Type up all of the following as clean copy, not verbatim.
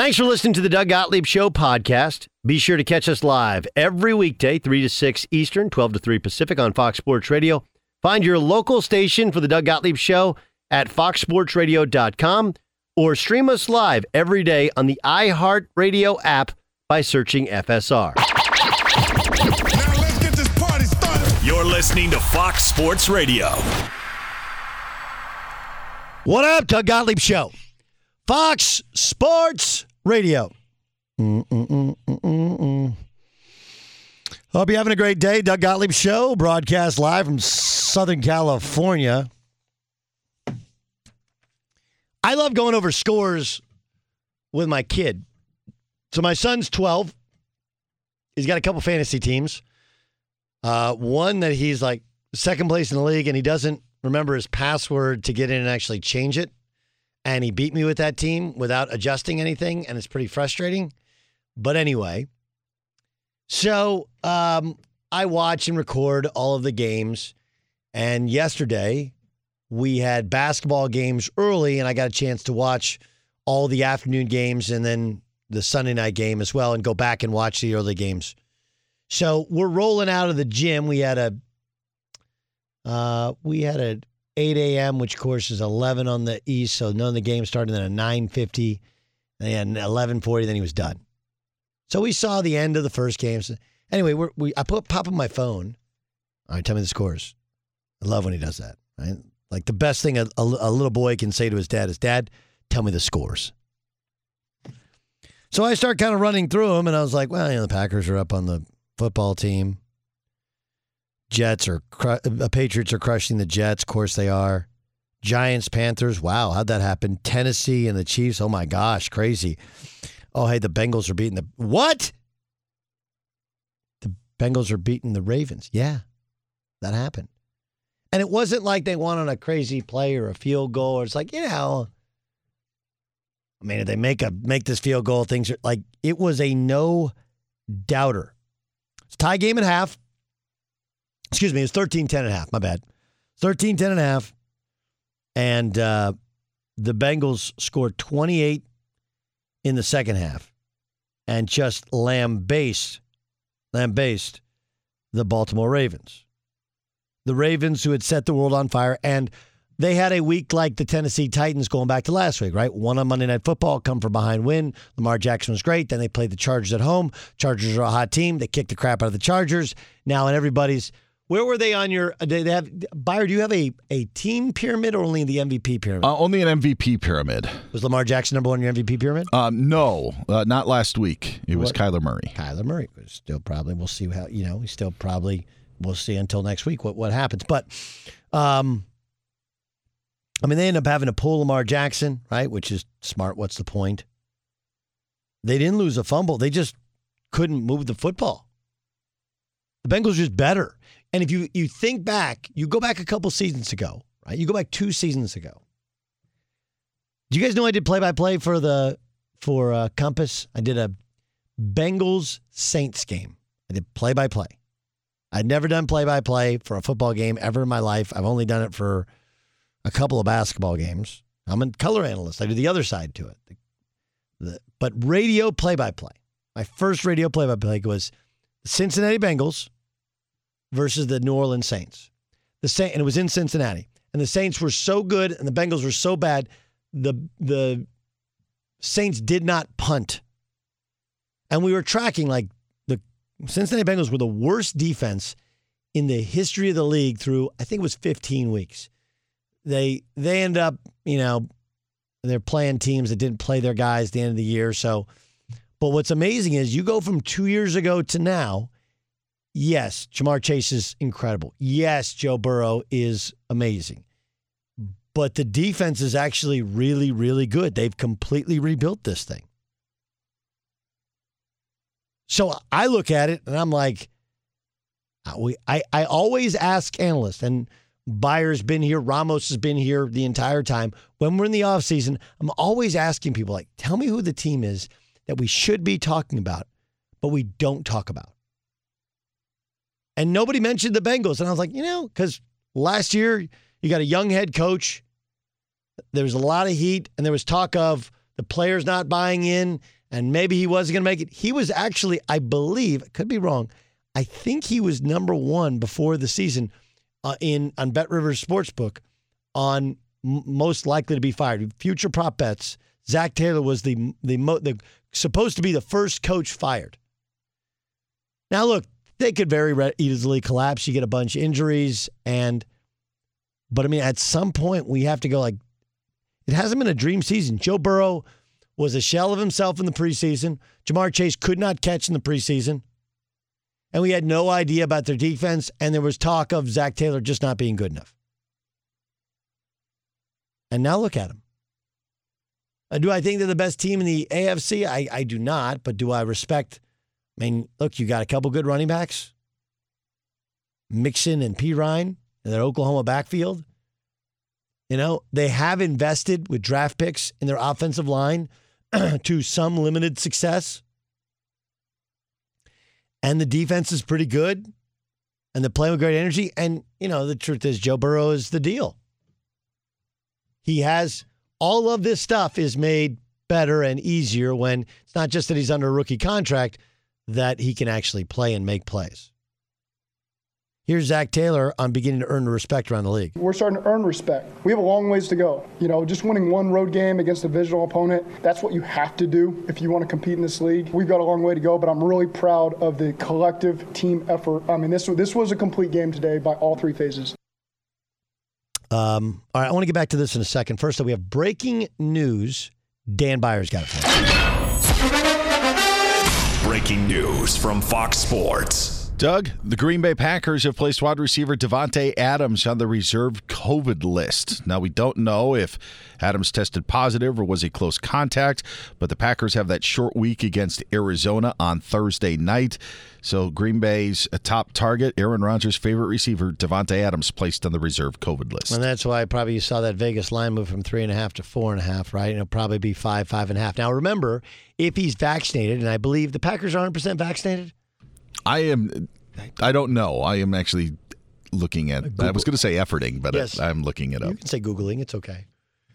Thanks for listening to the Doug Gottlieb Show podcast. Be sure to catch us live every weekday, 3 to 6 Eastern, 12 to 3 Pacific on Fox Sports Radio. Find your local station for the Doug Gottlieb Show at foxsportsradio.com or stream us live every day on the iHeartRadio app by searching FSR. Now let's get this party started. You're listening to Fox Sports Radio. What up, Doug Gottlieb Show? Fox Sports Radio. Hope you're having a great day. Doug Gottlieb Show, broadcast live from Southern California. I love going over scores with my kid. So my son's 12. He's got a couple fantasy teams. One that he's like second place in the league, and he doesn't remember his password to get in and actually change it. And he beat me with that team without adjusting anything, and it's pretty frustrating. But anyway, so I watch and record all of the games. And yesterday, we had basketball games early, and I got a chance to watch all the afternoon games and then the Sunday night game as well and go back and watch the early games. So we're rolling out of the gym. We had a 8 a.m., which, of course, is 11 on the East, so none of the games started. Then at 9:50, and then 11:40, then he was done. So we saw the end of the first game. So anyway, I pop on my phone. All right, tell me the scores. I love when he does that. Right? Like the best thing a little boy can say to his dad is, "Dad, tell me the scores." So I start kind of running through them, and I was like, well, the Packers are up on the football team. Patriots are crushing the Jets. Of course they are. Giants, Panthers. Wow, how'd that happen? Tennessee and the Chiefs. Oh, my gosh, crazy. Oh, hey, the Bengals are beating the... What? The Bengals are beating the Ravens. Yeah, that happened. And it wasn't like they won on a crazy play or a field goal. Or it's like, I mean, if they make this field goal, things are like... It was a no-doubter. It's a tie game at half. Excuse me, it was 13-10 and a half. My bad. 13-10 and a half. And the Bengals scored 28 in the second half and just lambasted the Baltimore Ravens. The Ravens who had set the world on fire, and they had a week like the Tennessee Titans going back to last week, right? Won on Monday Night Football, come from behind win. Lamar Jackson was great. Then they played the Chargers at home. Chargers are a hot team. They kicked the crap out of the Chargers. Now in everybody's... Where were they on your? They have Buyer. Do you have a team pyramid or only the MVP pyramid? Only an MVP pyramid. Was Lamar Jackson number one in your MVP pyramid? No, not last week. It was Kyler Murray. Kyler Murray was still probably. We'll see how we still probably we'll see until next week what happens. But I mean, they end up having to pull Lamar Jackson, right? Which is smart. What's the point? They didn't lose a fumble. They just couldn't move the football. The Bengals are just better. And if you think back, you go back a couple seasons ago, right? You go back 2 seasons ago. Do you guys know I did play-by-play for Compass? I did a Bengals-Saints game. I did play-by-play. I'd never done play-by-play for a football game ever in my life. I've only done it for a couple of basketball games. I'm a color analyst. I do the other side to it. But radio play-by-play. My first radio play-by-play was the Cincinnati Bengals versus the New Orleans Saints. And it was in Cincinnati. And the Saints were so good and the Bengals were so bad, the Saints did not punt. And we were tracking like the Cincinnati Bengals were the worst defense in the history of the league through, I think it was 15 weeks. They end up, they're playing teams that didn't play their guys at the end of the year. But what's amazing is you go from 2 years ago to now. Yes, Jamar Chase is incredible. Yes, Joe Burrow is amazing. But the defense is actually really, really good. They've completely rebuilt this thing. So I look at it and I'm like, I always ask analysts, and Byer's been here, Ramos has been here the entire time. When we're in the offseason, I'm always asking people, like, tell me who the team is that we should be talking about, but we don't talk about. And nobody mentioned the Bengals. And I was like, because last year you got a young head coach. There was a lot of heat, and there was talk of the players not buying in, and maybe he wasn't going to make it. He was actually, I believe, could be wrong, I think he was number one before the season on BetRivers Sportsbook on most likely to be fired. Future prop bets. Zach Taylor was the supposed to be the first coach fired. Now look, they could very easily collapse. You get a bunch of injuries, but I mean, at some point we have to go like, it hasn't been a dream season. Joe Burrow was a shell of himself in the preseason. Jamar Chase could not catch in the preseason. And we had no idea about their defense, and there was talk of Zach Taylor just not being good enough. And now look at him. Do I think they're the best team in the AFC? I do not, but do I respect? I mean, look, you got a couple good running backs. Mixon and Pirine in their Oklahoma backfield. You know, they have invested with draft picks in their offensive line to some limited success. And the defense is pretty good. And they're playing with great energy. And, you know, the truth is Joe Burrow is the deal. He has all of this stuff is made better and easier when it's not just that he's under a rookie contract, that he can actually play and make plays. Here's Zach Taylor on beginning to earn the respect around the league. We're starting to earn respect. We have a long ways to go. You know, just winning one road game against a divisional opponent, that's what you have to do if you want to compete in this league. We've got a long way to go, but I'm really proud of the collective team effort. I mean, this was a complete game today by all three phases. All right, I want to get back to this in a second. First, we have breaking news. Dan Byers got it for us. Breaking news from Fox Sports. Doug, the Green Bay Packers have placed wide receiver Davante Adams on the reserve COVID list. Now, we don't know if Adams tested positive or was a close contact, but the Packers have that short week against Arizona on Thursday night. So Green Bay's top target, Aaron Rodgers' favorite receiver, Davante Adams, placed on the reserve COVID list. And that's why probably you saw that Vegas line move from 3.5 to 4.5, right? And it'll probably be 5.5. Now, remember, if he's vaccinated, and I believe the Packers are 100% vaccinated, I don't know. I am actually looking at, I was going to say efforting, but yes. I'm looking it up. You can say Googling. It's okay.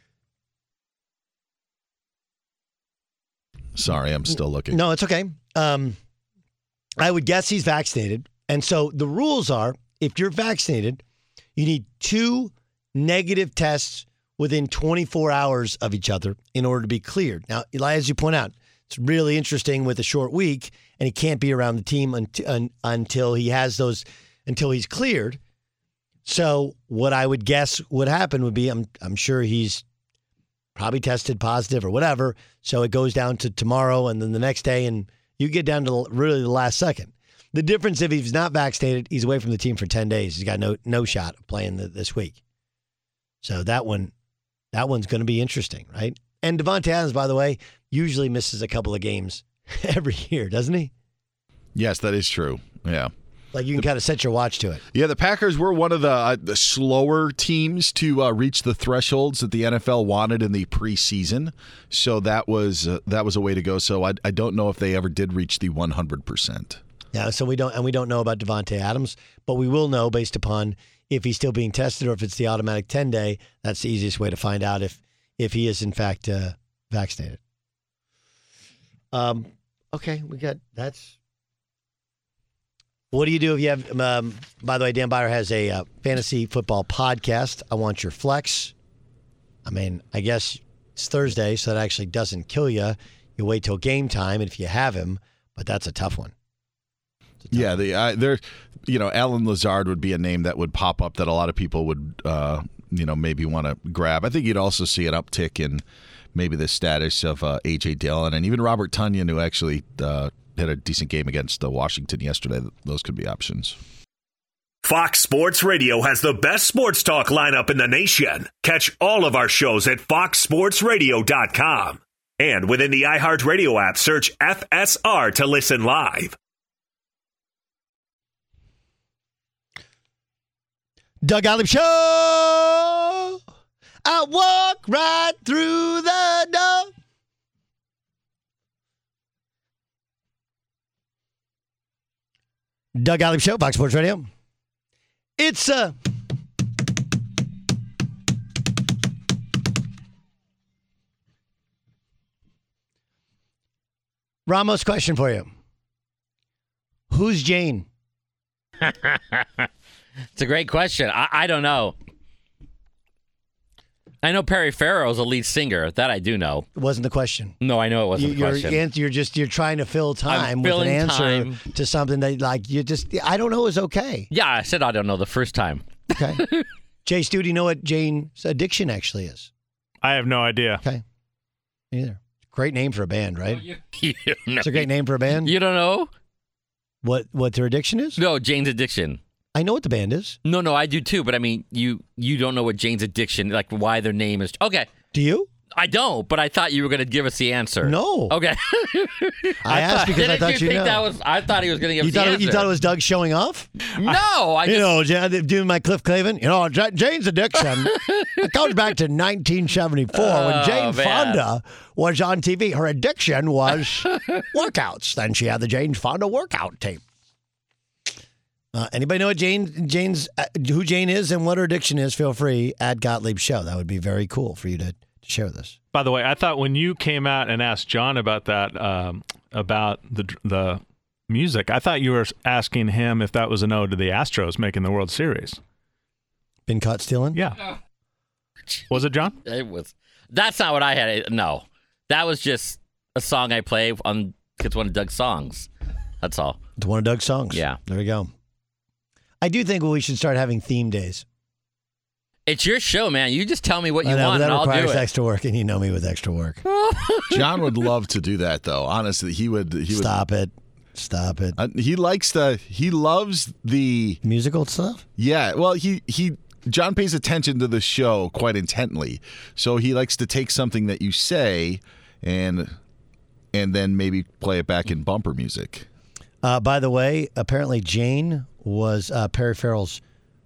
Sorry, I'm still looking. No, it's okay. I would guess he's vaccinated. And so the rules are, if you're vaccinated, you need 2 negative tests within 24 hours of each other in order to be cleared. Now, Eli, as you point out, it's really interesting with a short week, and he can't be around the team until he has those, until he's cleared. So what I would guess would happen would be, I'm sure he's probably tested positive or whatever. So it goes down to tomorrow and then the next day, and you get down to really the last second. The difference, if he's not vaccinated, he's away from the team for 10 days. He's got no shot of playing this week. So that one's going to be interesting, right? And Davante Adams, by the way, usually misses a couple of games every year, doesn't he? Yes, that is true. Yeah. Like you can kind of set your watch to it. Yeah, the Packers were one of the slower teams to reach the thresholds that the NFL wanted in the preseason. So that was a way to go. So I don't know if they ever did reach the 100%. Yeah, so we don't know about Davante Adams, but we will know based upon if he's still being tested or if it's the automatic 10-day. That's the easiest way to find out if he is in fact vaccinated. Okay, that's. What do you do if you have, by the way, Dan Byer has a fantasy football podcast, I Want Your Flex. I mean, I guess it's Thursday, so that actually doesn't kill you. You wait till game time if you have him, but that's a tough one. Yeah, Alan Lazard would be a name that would pop up that a lot of people would, maybe want to grab. I think you'd also see an uptick in maybe the status of A.J. Dillon and even Robert Tonyan, who actually had a decent game against Washington yesterday. Those could be options. Fox Sports Radio has the best sports talk lineup in the nation. Catch all of our shows at foxsportsradio.com. And within the iHeartRadio app, search FSR to listen live. Doug Gottlieb Show! I walk right through the door. Doug Gottlieb Show, Fox Sports Radio. It's Ramos, question for you. Who's Jane? It's a great question. I don't know. I know Perry Farrell's a lead singer. That I do know. It wasn't the question. No, I know it wasn't the question. You're trying to fill time with an filling answer time. to something that I don't know is okay. Yeah, I said I don't know the first time. Okay. Jay Stu, do you know what Jane's addiction actually is? I have no idea. Okay. Me neither. Great name for a band, right? You don't know. It's a great name for a band. You don't know? What their addiction is? No, Jane's Addiction. I know what the band is. No, I do too. But I mean, you don't know what Jane's Addiction, like why their name is. Okay. Do you? I don't, but I thought you were going to give us the answer. No. Okay. I asked because I thought you know. I thought he was going to give us the answer. You thought it was Doug showing off? No, I just... doing my Cliff Clavin. Jane's addiction. It goes back to 1974 when Jane Fonda was on TV. Her addiction was workouts. Then she had the Jane Fonda workout tape. Anybody know what who Jane is and what her addiction is? Feel free at Gottlieb Show. That would be very cool for you to share with us. By the way, I thought when you came out and asked John about that, about the music, I thought you were asking him if that was an ode to the Astros making the World Series. Been caught stealing? Yeah. Was it, John? It was. That's not what I had. No, that was just a song I play on. It's one of Doug's songs. That's all. It's one of Doug's songs. Yeah. There we go. I do think we should start having theme days. It's your show, man. You just tell me what you want, that and I'll do requires it. extra work, and you know me with extra work. John would love to do that, though. Honestly, he would. Stop it. He loves the musical stuff. Yeah. Well, John pays attention to the show quite intently, so he likes to take something that you say and then maybe play it back in bumper music. By the way, apparently Jane was Perry Farrell's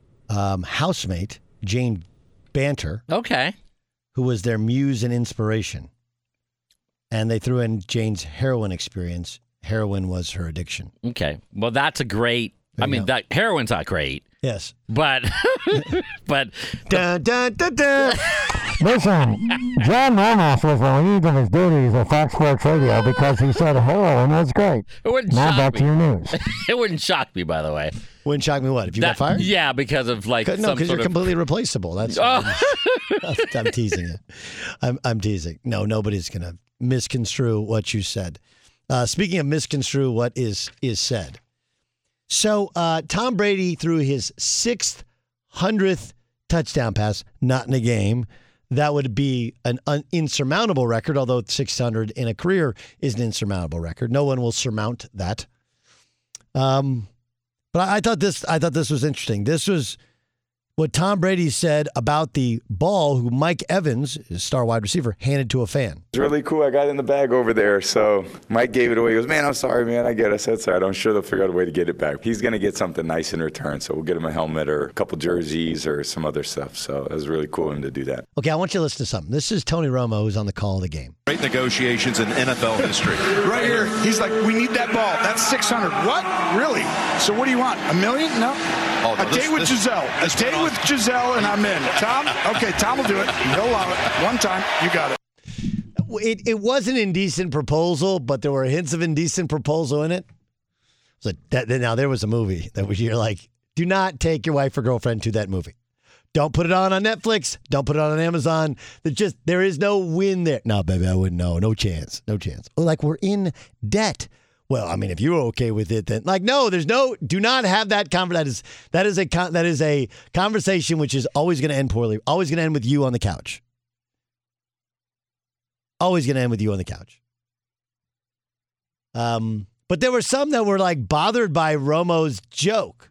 housemate, Jane Banter. Okay. Who was their muse and inspiration. And they threw in Jane's heroin experience. Heroin was her addiction. Okay. Well, that's a great... that heroin's not great. Yes. But... Dun, dun, dun, dun. Listen, John Ramos was relieved of his duties at Fox Sports Radio because he said heroin was great. It wouldn't now shock back me. to your news. It wouldn't shock me, by the way. Wouldn't shock me what? If you got fired? Yeah, because of No, because you're completely replaceable. That's I'm teasing it. I'm teasing. No, nobody's going to misconstrue what you said. Speaking of misconstrue what is said. So Tom Brady threw his 600th touchdown pass, not in a game. That would be an insurmountable record, although 600 in a career is an insurmountable record. No one will surmount that. But I thought this was interesting. This was what Tom Brady said about the ball who Mike Evans, his star wide receiver, handed to a fan. It's really cool. I got it in the bag over there. So Mike gave it away. He goes, man, I'm sorry, man. I get it. I said, sorry. I'm sure they'll figure out a way to get it back. He's going to get something nice in return. So we'll get him a helmet or a couple jerseys or some other stuff. So it was really cool of him to do that. Okay, I want you to listen to something. This is Tony Romo, who's on the call of the game. Great negotiations in NFL history. Right here, he's like, we need that ball. That's 600. What? Really? So what do you want? $1 million? No. A date with Giselle. A date with Giselle, and I'm in. Tom? Okay, Tom will do it. He'll allow it. One time, you got it. It was an indecent proposal, but there were hints of indecent proposal in it. So now there was a movie that you're like, do not take your wife or girlfriend to that movie. Don't put it on Netflix. Don't put it on Amazon. There is no win there. No, baby, I wouldn't know. No chance. No chance. Like, we're in debt. Well, I mean, if you were okay with it, then no, do not have that conversation. That is a conversation which is always going to end poorly. Always going to end with you on the couch. Always going to end with you on the couch. But there were some that were like bothered by Romo's joke.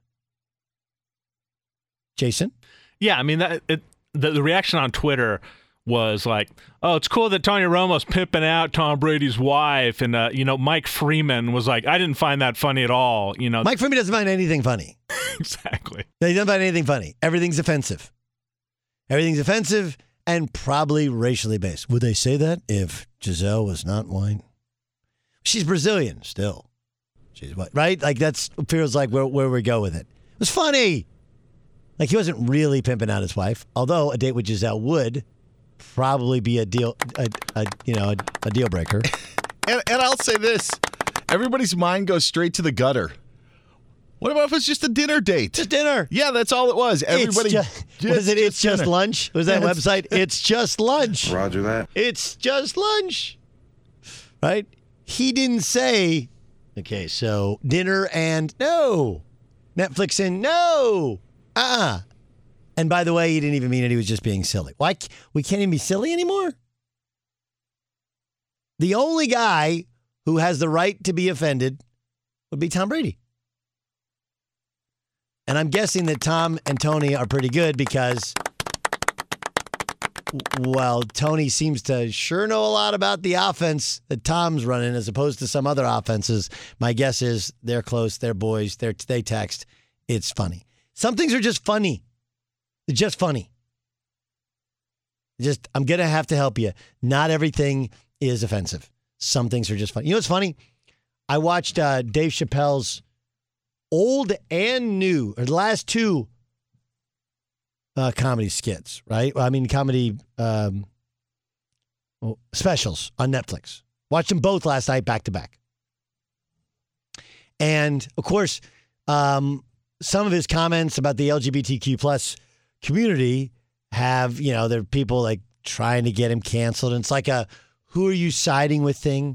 Jason? Yeah, I mean, the reaction on Twitter was like, oh, it's cool that Tony Romo's pimping out Tom Brady's wife. And, Mike Freeman was like, I didn't find that funny at all. Mike Freeman doesn't find anything funny. Exactly. He doesn't find anything funny. Everything's offensive. Everything's offensive and probably racially based. Would they say that if Giselle was not white? She's Brazilian still. She's white, right? Like, that feels like where we go with it. It was funny. Like, he wasn't really pimping out his wife, although a date with Giselle would probably be a deal breaker. And I'll say this. Everybody's mind goes straight to the gutter. What about if it's just a dinner date? Just dinner. Yeah, that's all it was. Everybody. It's just lunch? Was that website? It's just lunch. Roger that. It's just lunch. Right? He didn't say, okay, so dinner and no. Netflix and no. And by the way, he didn't even mean it. He was just being silly. Why? We can't even be silly anymore? The only guy who has the right to be offended would be Tom Brady. And I'm guessing that Tom and Tony are pretty good because, well, Tony seems to sure know a lot about the offense that Tom's running as opposed to some other offenses. My guess is they're close, they're boys, they text. It's funny. Some things are just funny. They're just funny. I'm going to have to help you. Not everything is offensive. Some things are just funny. You know what's funny? I watched Dave Chappelle's old and new, or the last two comedy skits, right? I mean, comedy specials on Netflix. Watched them both last night, back to back. And, of course, some of his comments about the LGBTQ plus community have, there are people like trying to get him canceled. And it's like a who are you siding with thing.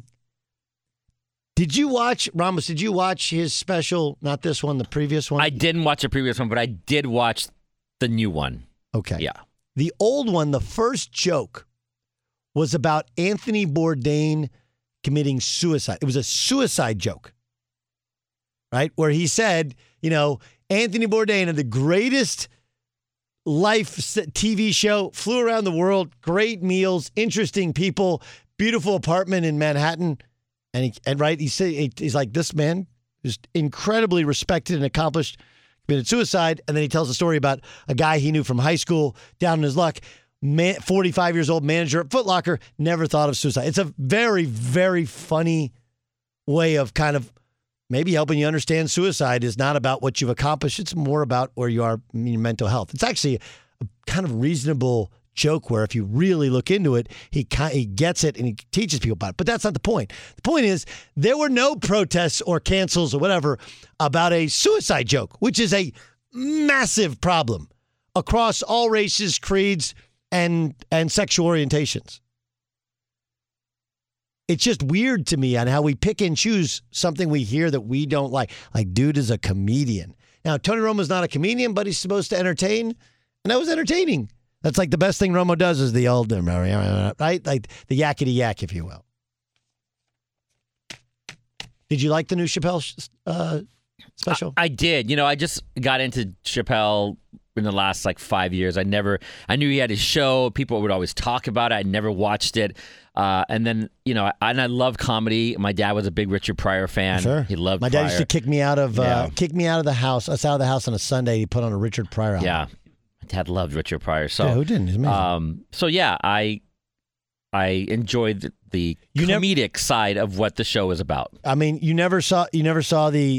Ramos, did you watch his special, not this one, the previous one? I didn't watch the previous one, but I did watch the new one. Okay. Yeah. The old one, the first joke was about Anthony Bourdain committing suicide. It was a suicide joke, right? Where he said, Anthony Bourdain had the greatest life TV show, flew around the world, great meals, interesting people, beautiful apartment in Manhattan. And he's like, this man is incredibly respected and accomplished, committed suicide. And then he tells a story about a guy he knew from high school, down in his luck, 45 years old, manager at Foot Locker, never thought of suicide. It's a very, very funny way of kind of maybe helping you understand suicide is not about what you've accomplished. It's more about where you are in your mental health. It's actually a kind of reasonable joke where if you really look into it, he gets it and he teaches people about it. But that's not the point. The point is there were no protests or cancels or whatever about a suicide joke, which is a massive problem across all races, creeds, and sexual orientations. It's just weird to me on how we pick and choose something we hear that we don't like. Like, dude is a comedian. Now, Tony Romo's not a comedian, but he's supposed to entertain, and that was entertaining. That's like the best thing Romo does is the old, right? Like the yakety yak, if you will. Did you like the new Chappelle special? I did. I just got into Chappelle in the last 5 years. I knew he had his show. People would always talk about it. I never watched it. And then, and I love comedy. My dad was a big Richard Pryor fan. Sure. He loved My Pryor. dad used to kick me out of the house. Us out of the house on a Sunday. He put on a Richard Pryor album. Yeah. My dad loved Richard Pryor. So, yeah, who didn't? He's amazing. So yeah, I enjoyed the comedic side of what the show is about. I mean, you never saw the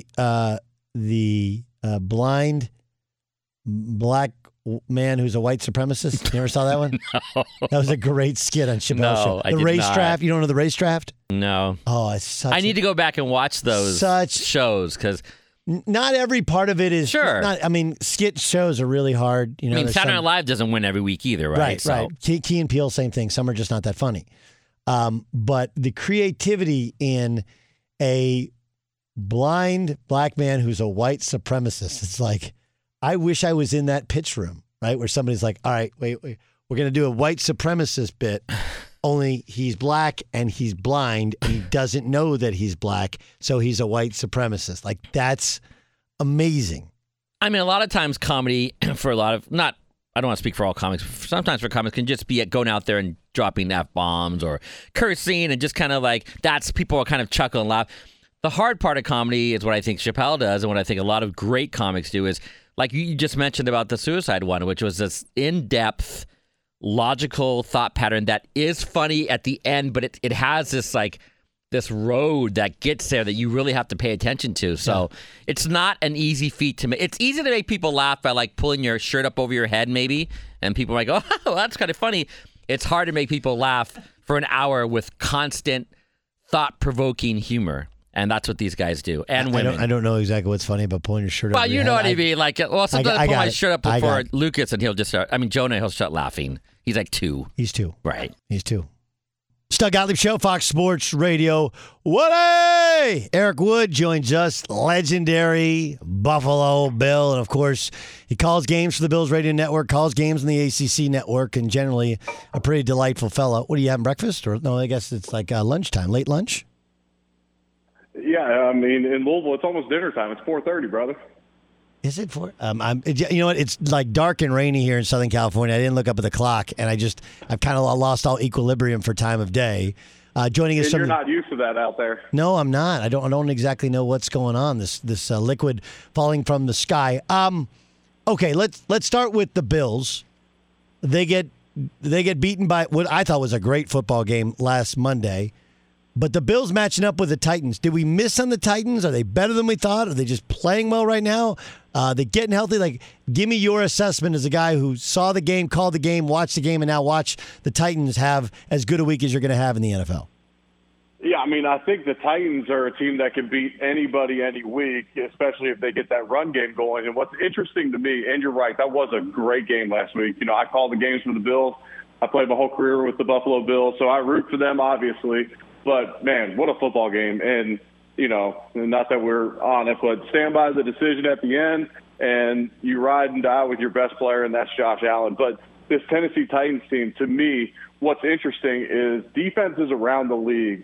blind black man who's a white supremacist. You never saw that one? No. That was a great skit on Chappelle's show. I did race not. draft. You don't know the race draft? No. Oh, it's such. I need to go back and watch those shows because not every part of it is sure. Skit shows are really hard. Saturday Night Live doesn't win every week either, right? Right. Key and Peele, same thing. Some are just not that funny. But the creativity in a blind black man who's a white supremacist, it's like, I wish I was in that pitch room, right? Where somebody's like, all right, wait, we're going to do a white supremacist bit, only he's black and he's blind and he doesn't know that he's black, so he's a white supremacist. Like, that's amazing. I mean, a lot of times comedy for I don't want to speak for all comics. Sometimes for comics can just be going out there and dropping F-bombs or cursing and just kind of that's people are kind of chuckle and laugh. The hard part of comedy is what I think Chappelle does and what I think a lot of great comics do is, like you just mentioned about the suicide one, which was this in-depth, logical thought pattern that is funny at the end, but it has this this road that gets there that you really have to pay attention to. So It's not an easy feat to make. It's easy to make people laugh by pulling your shirt up over your head maybe, and people might go, oh, that's kind of funny. It's hard to make people laugh for an hour with constant thought-provoking humor. And that's what these guys do. And women. I don't know exactly what's funny about pulling your shirt up. Well, you know what I mean. Like, sometimes I pull my shirt up before Lucas, and he'll just start. I mean, Jonah, he'll start laughing. He's like 2. He's 2. Right. He's 2. Doug Gottlieb Show, Fox Sports Radio. Woody! Eric Wood joins us, legendary Buffalo Bill. And, of course, he calls games for the Bills Radio Network, calls games on the ACC Network, and generally a pretty delightful fellow. What, are you having breakfast? Or no, I guess it's like lunchtime, late lunch? Yeah, I mean, in Louisville, it's almost dinner time. It's 4:30, brother. Is it 4? You know what? It's like dark and rainy here in Southern California. I didn't look up at the clock, and I've kind of lost all equilibrium for time of day. Joining us, and you're not used to that out there. No, I'm not. I don't exactly know what's going on. This liquid falling from the sky. Okay, let's start with the Bills. They get beaten by what I thought was a great football game last Monday. But the Bills matching up with the Titans. Did we miss on the Titans? Are they better than we thought? Are they just playing well right now? They getting healthy? Like, give me your assessment as a guy who saw the game, called the game, watched the game, and now watch the Titans have as good a week as you're going to have in the NFL. Yeah, I mean, I think the Titans are a team that can beat anybody any week, especially if they get that run game going. And what's interesting to me, and you're right, that was a great game last week. You know, I called the games for the Bills. I played my whole career with the Buffalo Bills, so I root for them, obviously. But, man, what a football game. And, you know, not that we're on it, but stand by the decision at the end, and you ride and die with your best player, and that's Josh Allen. But this Tennessee Titans team, to me, what's interesting is defenses around the league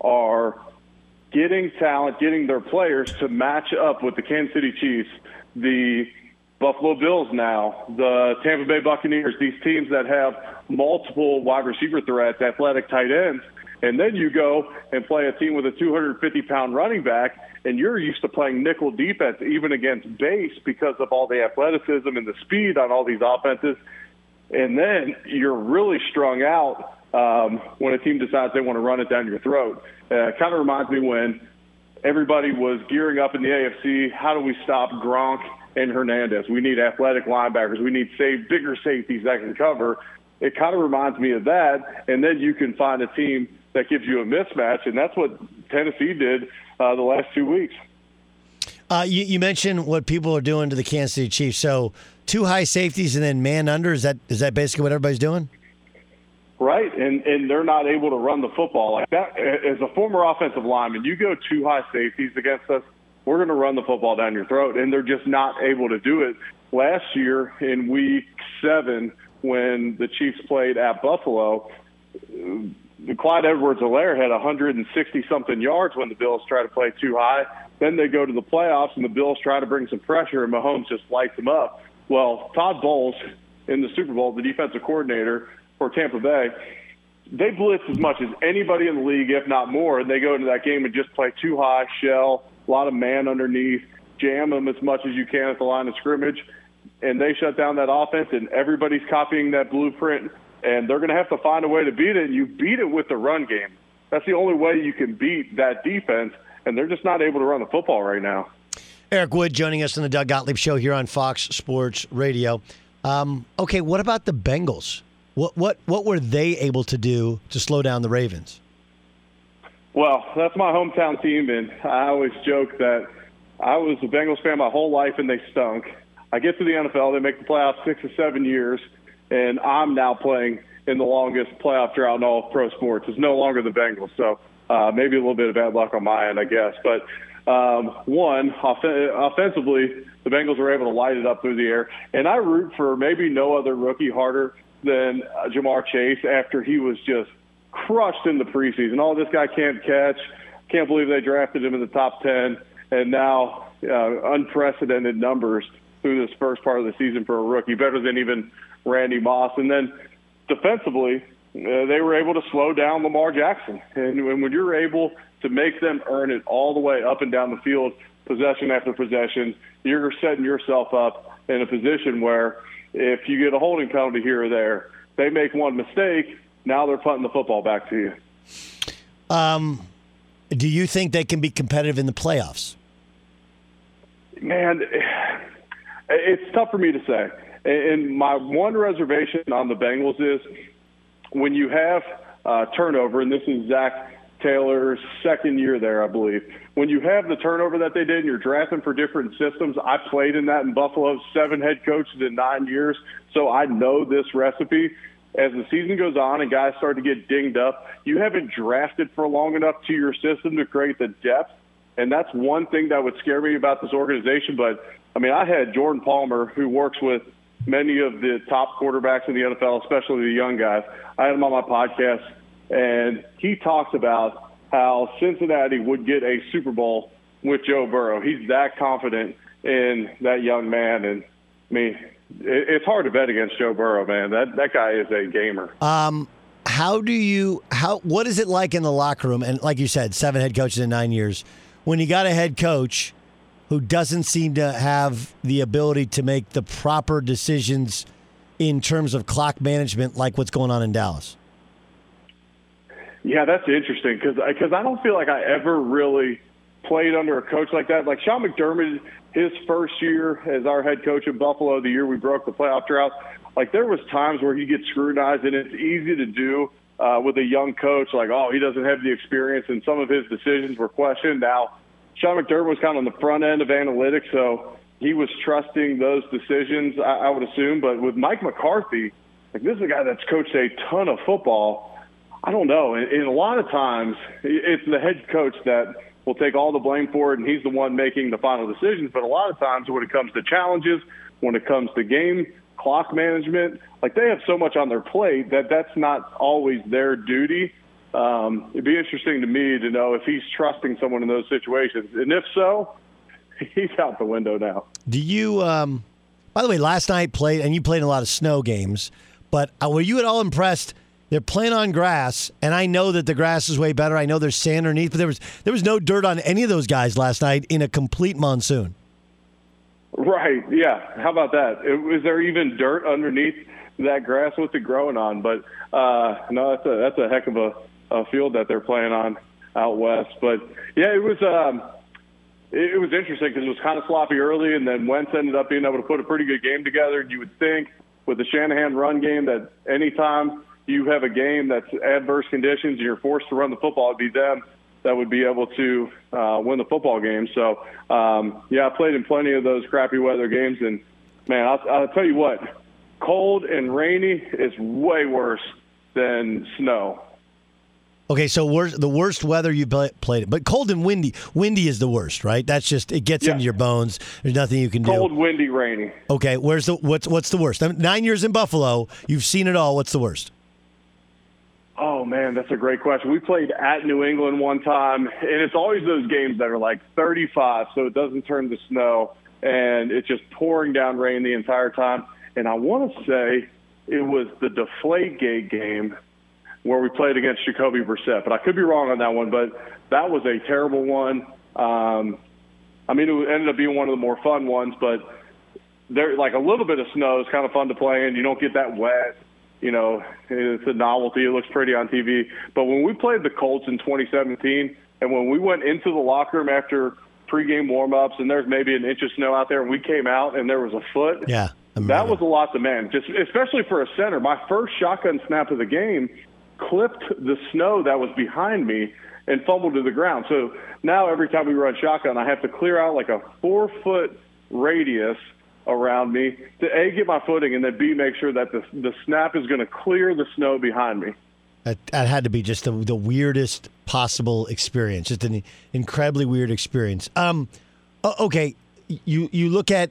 are getting talent, getting their players to match up with the Kansas City Chiefs, the Buffalo Bills now, the Tampa Bay Buccaneers, these teams that have multiple wide receiver threats, athletic tight ends. And then you go and play a team with a 250-pound running back, and you're used to playing nickel defense even against base because of all the athleticism and the speed on all these offenses. And then you're really strung out when a team decides they want to run it down your throat. It kind of reminds me when everybody was gearing up in the AFC, how do we stop Gronk and Hernandez? We need athletic linebackers. We need bigger safeties that can cover. It kind of reminds me of that. And then you can find a team that gives you a mismatch, and that's what Tennessee did the last 2 weeks. You mentioned what people are doing to the Kansas City Chiefs. So 2 high safeties and then man under. Is that basically what everybody's doing? Right, and they're not able to run the football like that. As a former offensive lineman, you go 2 high safeties against us, we're going to run the football down your throat, and they're just not able to do it. Last year in Week 7, when the Chiefs played at Buffalo, Clyde Edwards-Helaire had 160-something yards when the Bills try to play too high. Then they go to the playoffs, and the Bills try to bring some pressure, and Mahomes just lights them up. Well, Todd Bowles in the Super Bowl, the defensive coordinator for Tampa Bay, they blitz as much as anybody in the league, if not more, and they go into that game and just play too high, shell, a lot of man underneath, jam them as much as you can at the line of scrimmage, and they shut down that offense, and everybody's copying that blueprint. And they're going to have to find a way to beat it, and you beat it with the run game. That's the only way you can beat that defense, and they're just not able to run the football right now. Eric Wood joining us on the Doug Gottlieb Show here on Fox Sports Radio. Okay, what about the Bengals? What were they able to do to slow down the Ravens? Well, that's my hometown team, and I always joke that I was a Bengals fan my whole life, and they stunk. I get to the NFL, they make the playoffs 6 or 7 years, and I'm now playing in the longest playoff drought in all of pro sports. It's no longer the Bengals, so maybe a little bit of bad luck on my end, I guess. But offensively, the Bengals were able to light it up through the air. And I root for maybe no other rookie harder than Jamar Chase after he was just crushed in the preseason. Oh, this guy can't catch. Can't believe they drafted him in the top 10. And now unprecedented numbers through this first part of the season for a rookie, better than even Randy Moss. And then defensively, they were able to slow down Lamar Jackson. And when you're able to make them earn it all the way up and down the field, possession after possession, you're setting yourself up in a position where if you get a holding penalty here or there, they make one mistake, now they're punting the football back to you. Do you think they can be competitive in the playoffs? Man, it's tough for me to say. And my one reservation on the Bengals is when you have turnover, and this is Zach Taylor's second year there, I believe. When you have the turnover that they did and you're drafting for different systems, I played in that in Buffalo, 7 head coaches in 9 years, so I know this recipe. As the season goes on and guys start to get dinged up, you haven't drafted for long enough to your system to create the depth, and that's one thing that would scare me about this organization. But, I mean, I had Jordan Palmer, who works with many of the top quarterbacks in the NFL, especially the young guys. I had him on my podcast, and he talks about how Cincinnati would get a Super Bowl with Joe Burrow. He's that confident in that young man. And, I mean, it's hard to bet against Joe Burrow, man. That guy is a gamer. What is it like in the locker room? And like you said, 7 head coaches in 9 years. When you got a head coach who doesn't seem to have the ability to make the proper decisions in terms of clock management, like what's going on in Dallas? Yeah, that's interesting because I don't feel like I ever really played under a coach like that. Like Sean McDermott, his first year as our head coach in Buffalo, the year we broke the playoff drought, like there was times where he gets scrutinized, and it's easy to do with a young coach, like, oh, he doesn't have the experience, and some of his decisions were questioned. Now, Sean McDermott was kind of on the front end of analytics, so he was trusting those decisions, I would assume. But with Mike McCarthy, like this is a guy that's coached a ton of football. I don't know. And a lot of times it's the head coach that will take all the blame for it, and he's the one making the final decisions. But a lot of times when it comes to challenges, when it comes to game clock management, like they have so much on their plate that that's not always their duty. It'd be interesting to me to know if he's trusting someone in those situations. And if so, he's out the window now. Do you, by the way, last night you played in a lot of snow games, but were you at all impressed? They're playing on grass, and I know that the grass is way better. I know there's sand underneath, but there was no dirt on any of those guys last night in a complete monsoon. Right, yeah. How about that? Was there even dirt underneath that grass? What's it growing on? But no, that's a heck of a field that they're playing on out west. But yeah, it was interesting because it was kind of sloppy early, and then Wentz ended up being able to put a pretty good game together. And you would think with the Shanahan run game that anytime you have a game that's adverse conditions and you're forced to run the football, it'd be them that would be able to win the football game. So, yeah, I played in plenty of those crappy weather games. And, man, I'll tell you what, cold and rainy is way worse than snow. Okay, so the worst weather you played it. But cold and windy. Windy is the worst, right? That's just, it gets into your bones. There's nothing you can do. Cold, windy, rainy. Okay, what's the worst? 9 years in Buffalo, you've seen it all. What's the worst? Oh, man, that's a great question. We played at New England one time, and it's always those games that are like 35, so it doesn't turn to snow, and it's just pouring down rain the entire time. And I want to say it was the Deflategate game where we played against Jacoby Brissett, but I could be wrong on that one, but that was a terrible one. I mean, it ended up being one of the more fun ones, but there, like a little bit of snow is kind of fun to play in. You don't get that wet. You know, it's a novelty. It looks pretty on TV. But when we played the Colts in 2017, and when we went into the locker room after pregame warm-ups, and there's maybe an inch of snow out there, and we came out and there was a foot, yeah, that was a lot to man, just especially for a center. My first shotgun snap of the game clipped the snow that was behind me and fumbled to the ground. So now every time we run shotgun, I have to clear out like a 4-foot radius around me to A, get my footing, and then B, make sure that the snap is going to clear the snow behind me. That had to be just the weirdest possible experience, just an incredibly weird experience. Okay, you look at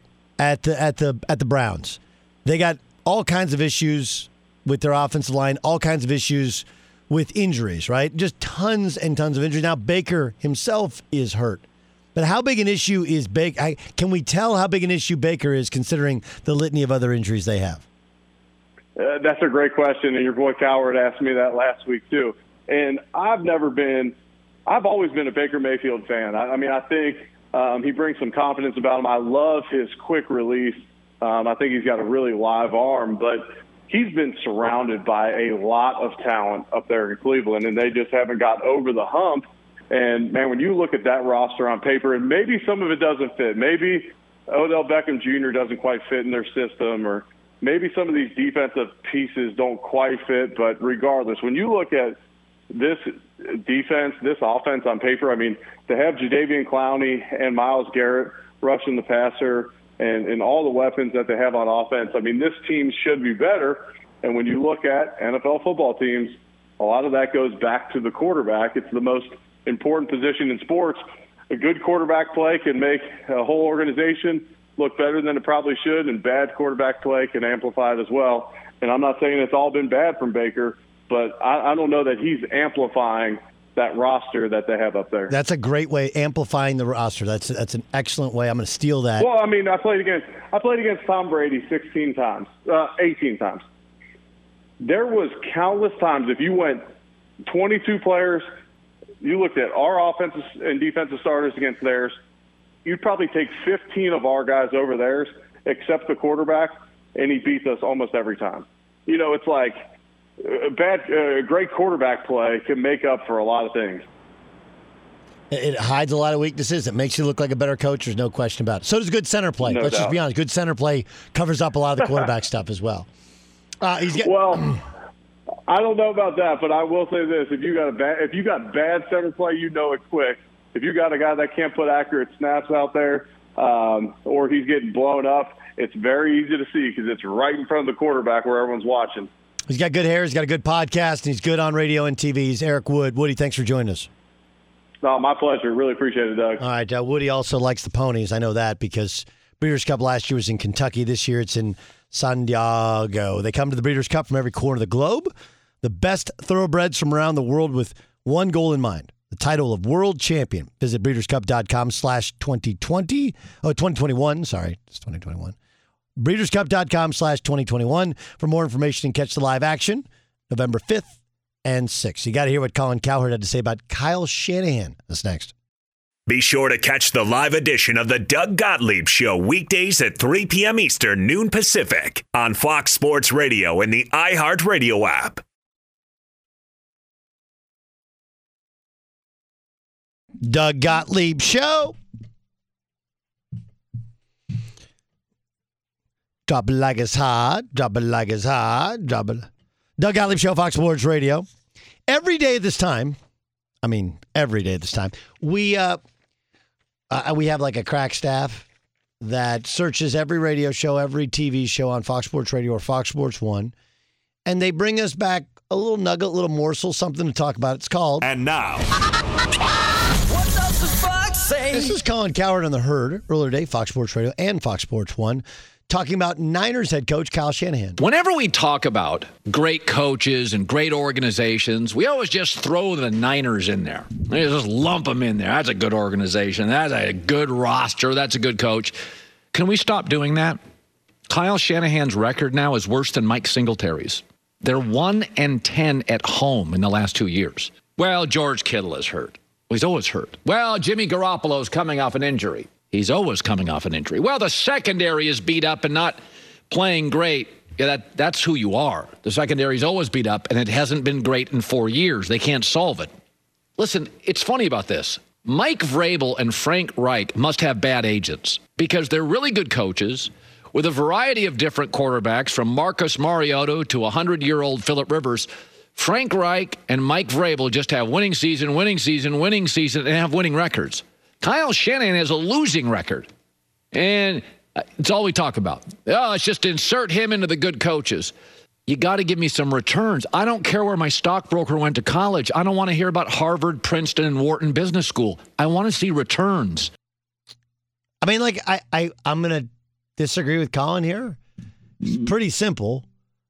the Browns. They got all kinds of issues with their offensive line, all kinds of issues with injuries, right? Just tons and tons of injuries. Now Baker himself is hurt. But how big an issue is Baker? Can we tell how big an issue Baker is considering the litany of other injuries they have? That's a great question, and your boy Coward asked me that last week too. And I've always been a Baker Mayfield fan. I mean, I think he brings some confidence about him. I love his quick release. I think he's got a really live arm, but he's been surrounded by a lot of talent up there in Cleveland, and they just haven't got over the hump. And, man, when you look at that roster on paper, and maybe some of it doesn't fit. Maybe Odell Beckham Jr. doesn't quite fit in their system, or maybe some of these defensive pieces don't quite fit. But regardless, when you look at this defense, this offense on paper, I mean, to have Jadeveon Clowney and Myles Garrett rushing the passer and all the weapons that they have on offense, I mean, this team should be better. And when you look at NFL football teams, a lot of that goes back to the quarterback. It's the most important position in sports. A good quarterback play can make a whole organization look better than it probably should, and bad quarterback play can amplify it as well. And I'm not saying it's all been bad from Baker, but I don't know that he's amplifying that roster that they have up there. That's a great way, amplifying the roster. That's an excellent way. I'm going to steal that. Well, I mean, I played against Tom Brady 18 times. There was countless times, if you went 22 players, you looked at our offensive and defensive starters against theirs, you'd probably take 15 of our guys over theirs, except the quarterback, and he beats us almost every time. You know, it's like a great quarterback play can make up for a lot of things. It hides a lot of weaknesses. It makes you look like a better coach. There's no question about it. So does good center play. No Let's doubt. just be honest. Good center play covers up a lot of the quarterback stuff as well. Well, I don't know about that, but I will say this: if you got bad center play, you know it quick. If you got a guy that can't put accurate snaps out there, or he's getting blown up, it's very easy to see because it's right in front of the quarterback where everyone's watching. He's got good hair. He's got a good podcast, and he's good on radio and TV. He's Eric Wood. Woody, thanks for joining us. No, my pleasure. Really appreciate it, Doug. All right. Woody also likes the ponies. I know that because Breeders' Cup last year was in Kentucky. This year it's in San Diego. They come to the Breeders' Cup from every corner of the globe. The best thoroughbreds from around the world with one goal in mind, the title of world champion. Visit breederscup.com/2020. Oh, 2021. Sorry, it's 2021. breederscup.com/2021 for more information and catch the live action November 5th and 6th. You got to hear what Colin Cowherd had to say about Kyle Shanahan. That's next. Be sure to catch the live edition of the Doug Gottlieb Show weekdays at 3 p.m. Eastern, noon Pacific on Fox Sports Radio and the iHeartRadio app. Doug Gottlieb Show. Drop it like it's hot. Drop it like it's hot. Drop it. Doug Gottlieb Show, Fox Sports Radio. Every day at this time, we have like a crack staff that searches every radio show, every TV show on Fox Sports Radio or Fox Sports 1, and they bring us back a little nugget, a little morsel, something to talk about. It's called... And now... What does the Fox say? This is Colin Cowherd on The Herd, earlier today, Fox Sports Radio and Fox Sports 1, talking about Niners head coach Kyle Shanahan. Whenever we talk about great coaches and great organizations, we always just throw the Niners in there. We just lump them in there. That's a good organization. That's a good roster. That's a good coach. Can we stop doing that? Kyle Shanahan's record now is worse than Mike Singletary's. They're 1-10 at home in the last 2 years. Well, George Kittle is hurt. Well, he's always hurt. Well, Jimmy Garoppolo's coming off an injury. He's always coming off an injury. Well, the secondary is beat up and not playing great. Yeah, that's who you are. The secondary's always beat up, and it hasn't been great in 4 years. They can't solve it. Listen, it's funny about this. Mike Vrabel and Frank Reich must have bad agents because they're really good coaches with a variety of different quarterbacks, from Marcus Mariota to 100-year-old Phillip Rivers. Frank Reich and Mike Vrabel just have winning season, and have winning records. Kyle Shanahan has a losing record, and it's all we talk about. Oh, it's just insert him into the good coaches. You got to give me some returns. I don't care where my stockbroker went to college. I don't want to hear about Harvard, Princeton, and Wharton Business School. I want to see returns. I mean, like, I'm going to disagree with Colin here. It's pretty simple.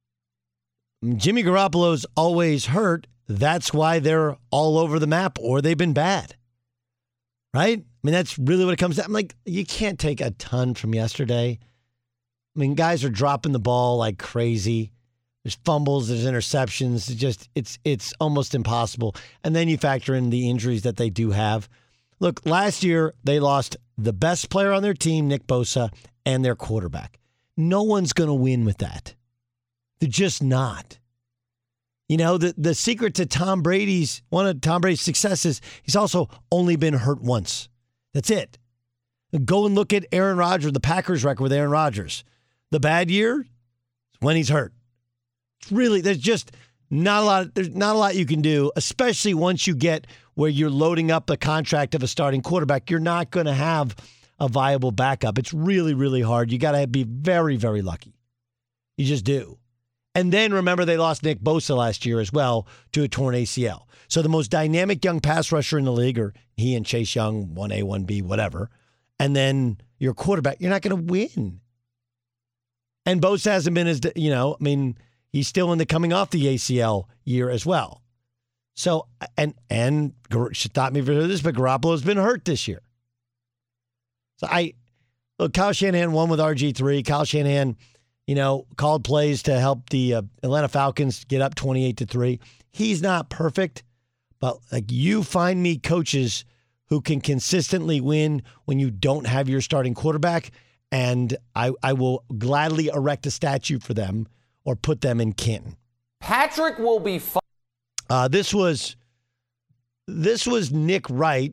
Jimmy Garoppolo's always hurt. That's why they're all over the map, or they've been bad. Right? I mean, that's really what it comes down. I'm like, you can't take a ton from yesterday. I mean, guys are dropping the ball like crazy. There's fumbles, there's interceptions. It's almost impossible. And then you factor in the injuries that they do have. Look, last year they lost the best player on their team, Nick Bosa, and their quarterback. No one's going to win with that. They're just not. You know, the secret to one of Tom Brady's successes, he's also only been hurt once. That's it. Go and look at Aaron Rodgers, the Packers record with Aaron Rodgers. The bad year is when he's hurt. It's really, There's not a lot you can do, especially once you get where you're loading up the contract of a starting quarterback. You're not going to have a viable backup. It's really, really hard. You got to be very, very lucky. You just do. And then remember, they lost Nick Bosa last year as well to a torn ACL. So the most dynamic young pass rusher in the league, or he and Chase Young, 1A, 1B, whatever. And then your quarterback, you're not going to win. And Bosa hasn't been as, he's still in the coming off the ACL year as well. So, and stop me for this, but Garoppolo's been hurt this year. So Kyle Shanahan won with RG3. Kyle Shanahan, called plays to help the Atlanta Falcons get up 28-3. He's not perfect, but you find me coaches who can consistently win when you don't have your starting quarterback, and I will gladly erect a statue for them or put them in Canton. Patrick will be fine. This was Nick Wright,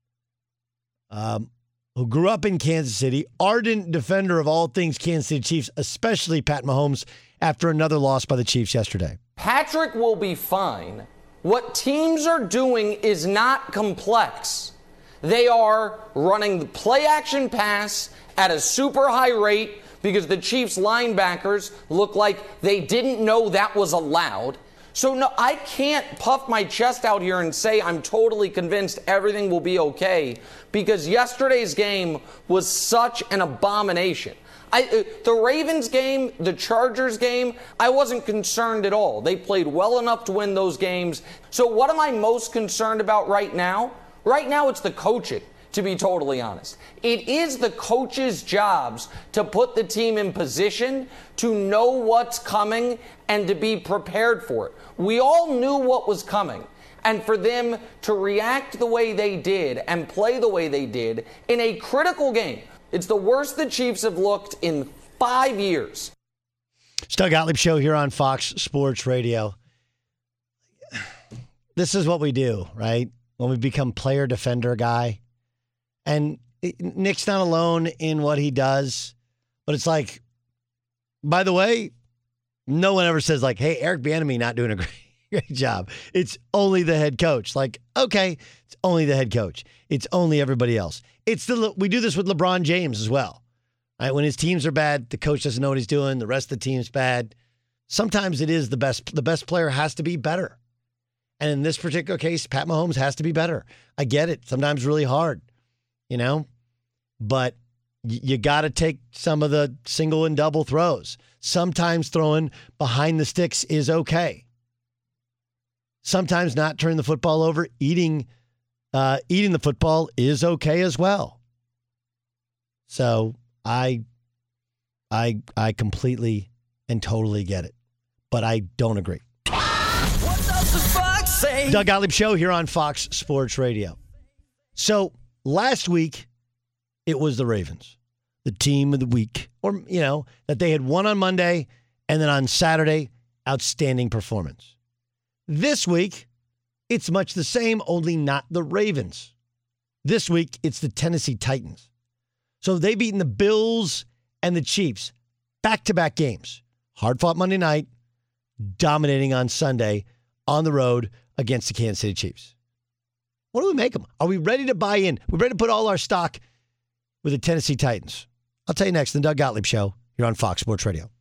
who grew up in Kansas City, ardent defender of all things Kansas City Chiefs, especially Pat Mahomes, after another loss by the Chiefs yesterday. Patrick will be fine. What teams are doing is not complex. They are running the play-action pass at a super high rate because the Chiefs linebackers look like they didn't know that was allowed. So no, I can't puff my chest out here and say I'm totally convinced everything will be okay, because yesterday's game was such an abomination. The Ravens game, the Chargers game, I wasn't concerned at all. They played well enough to win those games. So what am I most concerned about right now? Right now it's the coaching, to be totally honest. It is the coaches' jobs to put the team in position to know what's coming and to be prepared for it. We all knew what was coming. And for them to react the way they did and play the way they did in a critical game, it's the worst the Chiefs have looked in 5 years. It's Doug Gottlieb Show here on Fox Sports Radio. This is what we do, right? When we become player defender guy. And Nick's not alone in what he does, but it's like, by the way, no one ever says hey, Eric Bieniemy not doing a great job. It's only the head coach. Okay, it's only the head coach. It's only everybody else. We do this with LeBron James as well. Right? When his teams are bad, the coach doesn't know what he's doing. The rest of the team's bad. Sometimes it is the best player has to be better. And in this particular case, Pat Mahomes has to be better. I get it. Sometimes really hard, but you got to take some of the single and double throws. Sometimes throwing behind the sticks is okay. Sometimes not turning the football over, eating the football is okay as well. So I completely and totally get it, but I don't agree. What does the fox say? Doug Gottlieb Show here on Fox Sports Radio. So last week, it was the Ravens, the team of the week, or, that they had won on Monday, and then on Saturday, outstanding performance. This week, it's much the same, only not the Ravens. This week, it's the Tennessee Titans. So they've beaten the Bills and the Chiefs, back-to-back games. Hard-fought Monday night, dominating on Sunday on the road against the Kansas City Chiefs. What do we make them? Are we ready to buy in? We're ready to put all our stock with the Tennessee Titans. I'll tell you next, the Doug Gottlieb Show here on Fox Sports Radio.